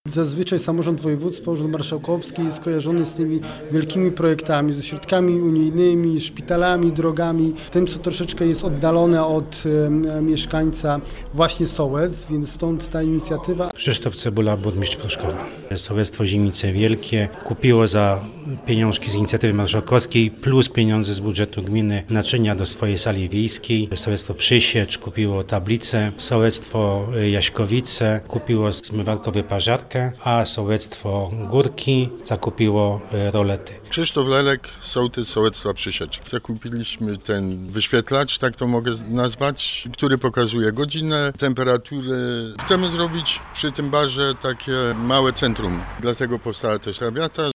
Zazwyczaj samorząd województwa, Urząd Marszałkowski jest kojarzony z tymi wielkimi projektami, ze środkami unijnymi, szpitalami, drogami, tym co troszeczkę jest oddalone od mieszkańca właśnie Sołec, więc stąd ta inicjatywa. Krzysztof Cebula, burmistrz Pruszkowa. Sołectwo Zimice Wielkie kupiło za pieniążki z inicjatywy marszałkowskiej plus pieniądze z budżetu gminy naczynia do swojej sali wiejskiej. Sołectwo Przysiecz kupiło tablicę, sołectwo Jaśkowice kupiło zmywarkę wyparzarkę, a sołectwo Górki zakupiło rolety. Krzysztof Lelek, sołtys sołectwa Przysiecz. Zakupiliśmy ten wyświetlacz, tak to mogę nazwać, który pokazuje godzinę, temperatury. Chcemy zrobić przy tym barze takie małe centrum, dlatego powstała też ta wiata.